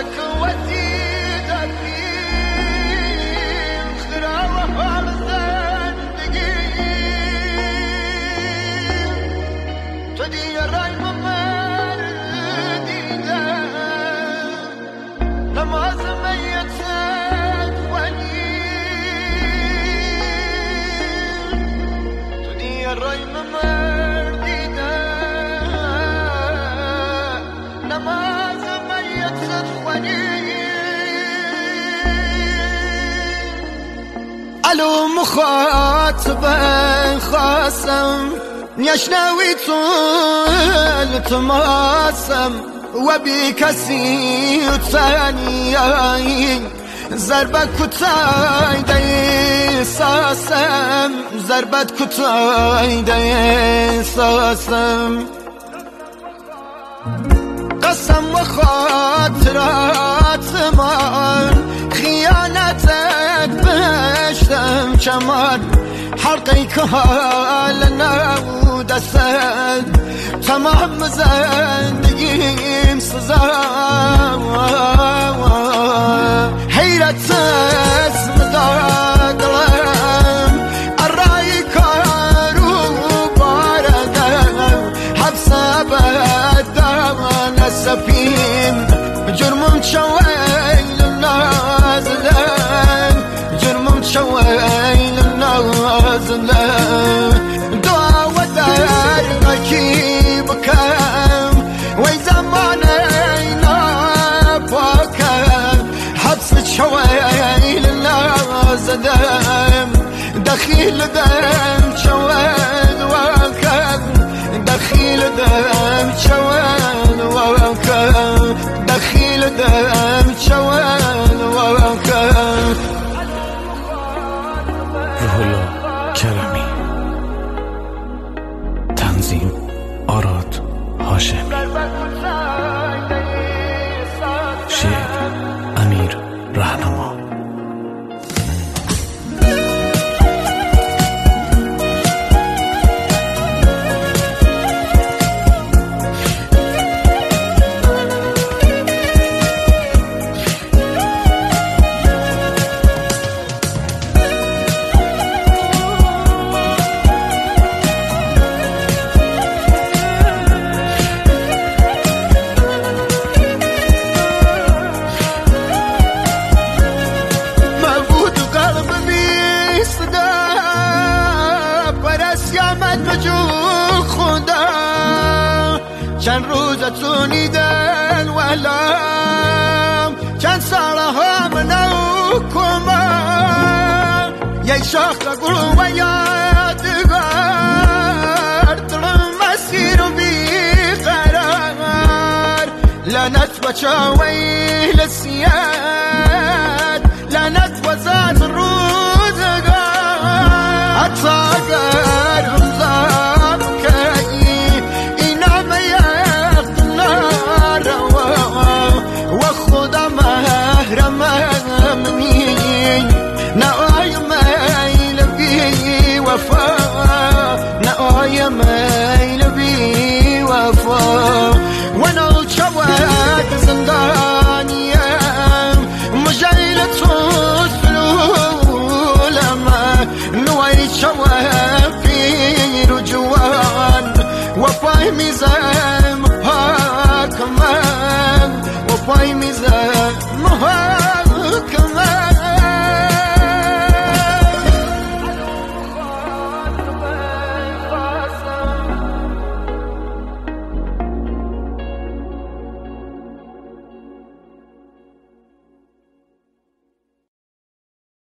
الو مخاطب خاصم يشنوي طول تماسم وبكسي ثاني ضربة كتاي دي ساسم ضربة كتاي دي ساسم قسم وخاطرات من خيانتك بشتم كمان حلقي كهالنا ودسد تمام زندگیم سزا حیرت اسم دادلم الرأي کارو باردم حبس بدم نسفیم جرمم شویل نازلم جرمم شویل نازلم دعا و درکی بکم وی زمانی نپاکم حبس شویل نازلم دخیل دم شویل وکم دخیل دم شویل وکم دخیل دم شویل وکم روح الله کرمی تنظیم آراد هاشمی شعر امیر رهنما چند روزتونی دل ولم چند سالها منو کمان یک شاخ گل و یادگار دلم مسیر و بیقرار لعنت بچاوی لسیاد لعنت وزاد روزگار اتاقر